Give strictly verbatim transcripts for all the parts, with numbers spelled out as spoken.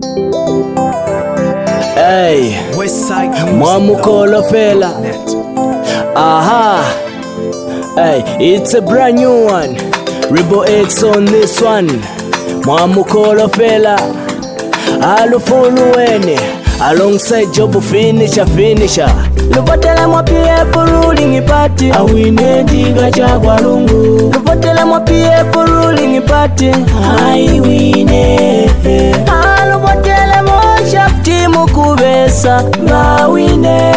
Hey, Mwamukolo fella. Aha. Hey, it's a brand new one. Rebo X on this one. Mwamukolo fella. Alufuluweni. Alongside Job finisher finisher. Luvotele mwa P F ruling party. Awine diga chagwa lungu. Luvotele mwa P F ruling party. Aiwine. Aluvotele mwa shafti mukubesa. Bawine.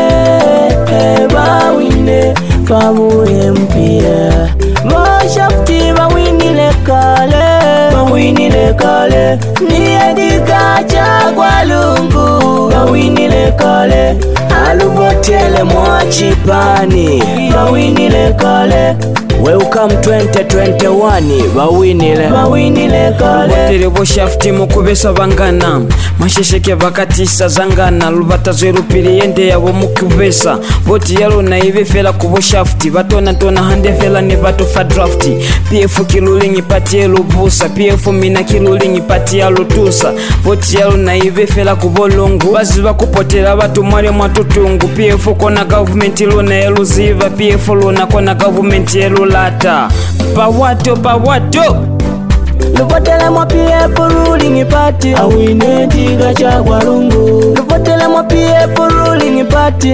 Bawine. Famu M P A. Mwa shafti bawinile kale. Bawinile kale. Niye diga chagwa lungu. Bawinile kale. Aluvotele mwachipani. Bawinile kale. Welcome twenty twenty-one. Bawinile Bawinile kale. Luvotele bo shafti mukubesa bangana. Mashesheke bakatisa zangana. Luvata zerupili yende yabo mukubesa. Voti yalo na ive fela kubo shafti. Batona tona hande fela ni bato fa drafti. P F kilulingi pati yelo busa. P F mina kilulingi pati yalo tusa. Voti yalo na ive fela kubo longu. Bazi bakupotela batu mwale mwatutungu. P F kona government lona yelo ziva. P F lona kona government yelo lata. Pawato pawato. Luvotele mwa P F ruling party. Awine diga chagwa lungu. Luvotele mwa P F ruling party.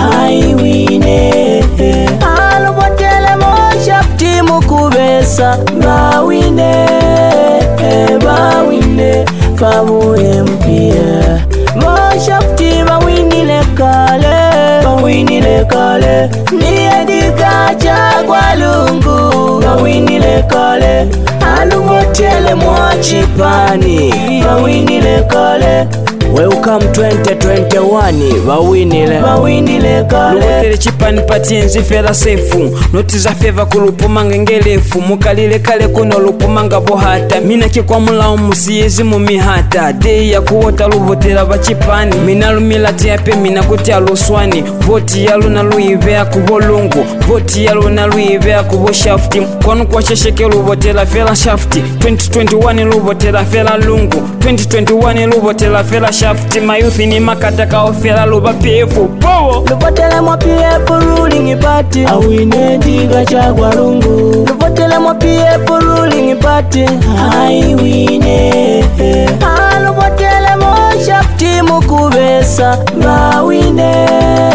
Aiwine. Aluvotele mwa shafti mukubesa. Bawine. Bawine. Famu M P A. Mwa shafti bawinile kale. Bawinile kale. Niye diga chagwa lungu. Bawinile kale. Aluvotele mwachipani. Bawinile kale. Welcome twenty twenty-one. Bawinile Bawinile kale. Luvotele chipani pati enzi fela sefu. Noti za feva kulupumanga ngelefu. Mukalile kale kuno lupumanga bohata. Mina kikwa mula umusiyezi mumihata. Day ya kuwota luvotela bachipani. Mina lumilati yape mina kuti aluswani. Voti yalu na luivea kubo lungu. Voti yalu na luivea kubo shafti. Kwanu kwa shesheke luvotela fela shafti. twenty twenty-one luvotela fela lungu. twenty twenty-one luvotela fela shafti. Mayuthi ni makata kao fela luba P F powo. Luvotele mwa P F ruling party. Awine diga chagwa lungu. Luvotele mwa P F ruling party. Aiwine. Aluvotele mwa shafti mukubesa. Bawine.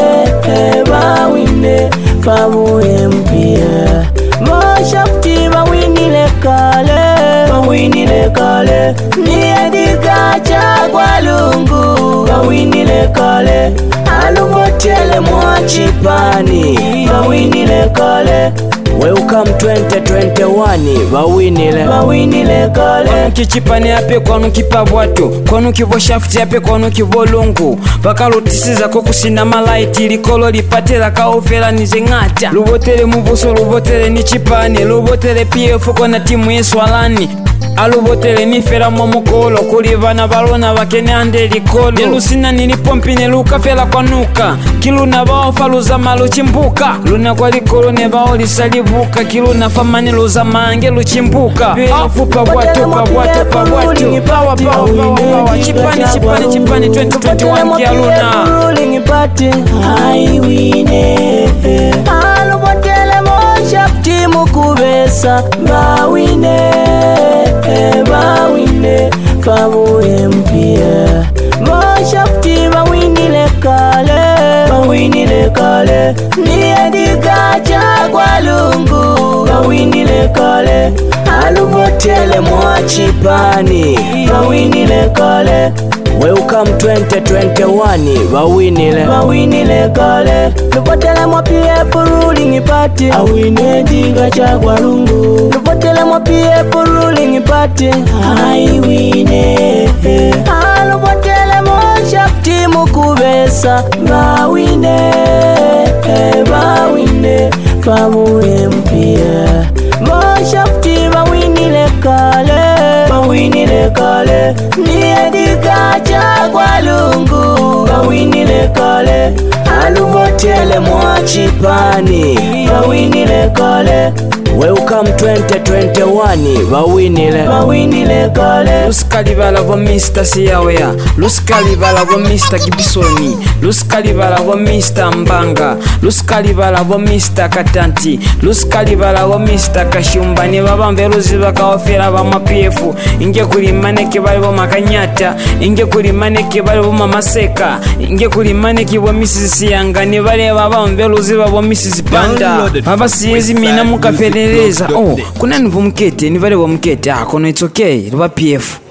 Bawine. Famu M P A. Mwa shafti bawinile kale. Bawinile kale. Niye diga chagwa lungu. Bawinile kale. Aluvotele mwachipani. Bawinile kale. Welcome twenty twenty-one. Bawinile Bawinile kale. Kwanu kichipani yape kwanu kipabwato. Kwanu kibo shafti yape kwanu kibo lungu. Bakalutisiza kokusina malaiti. Likolo lipatela kaofela nize ngata. Luvotele mubuso luvotele ni chipani. Luvotele P F kona timu yeswalani. Aluvotele ni fela mwamukolo. Kulivana balona bakene ande likolo. Nelusina nilipompi neluka fela kwa nuka. Kiluna bao faluza malu chimbuka. Luna kwa likolo ne bao lisalivuka. Kiluna famani luza mange luchimbuka. P F pabwato pabwato pabwato. Pawa pawa pawa pawa. Chipani chipani chipani twenty twenty-one kia luna. Ruling party. Aiwine. Aluvotele mwa shafti mukubesa. Bawine. Bawine. Famu M P A. Mwa shafti bawinile kale. Bawinile kale. Niye diga chagwa lungu. Bawinile kale. Aluvotele mwachipani. Bawinile kale. Welcome twenty twenty-one. Bawinile Bawinile kale. Luvotele mwa P F ruling party. Awine diga chagwa lungu. Luvotele mwa P F ruling party. Aiwine. Aluvotele mwa shafti mukubesa. Bawine. Bawine. Famu M P A. Mwa shafti bawinile kale. Bawinile kale. Niye diga chagwa lungu. Bawinile kale. Aluvotele mwachipani. bawinile kale. Welcome twenty twenty-one, bawinile bawinile kale. Lusikalibala vo Mister Siyawea, lusikalibala vo Mister Gibsoni, lusikalibala vo Mister Mbanga, lusikalibala vo Mister Katanti, lusikalibala vo Mister Kashumba. Ni babambe luzi bakawafera ba P F. Inge kuli maneke bali bo Makanyata, inge kuli maneke bali bo Maseka, inge kuli maneke bo Missus Siyanga. Ni bali babambe luzi bo Missus Panda. Baba siyezi mina mukafereleza. Oh, kuna nivu mkete, ni bali bo mkete. Ah, kono it's okay, luba P F.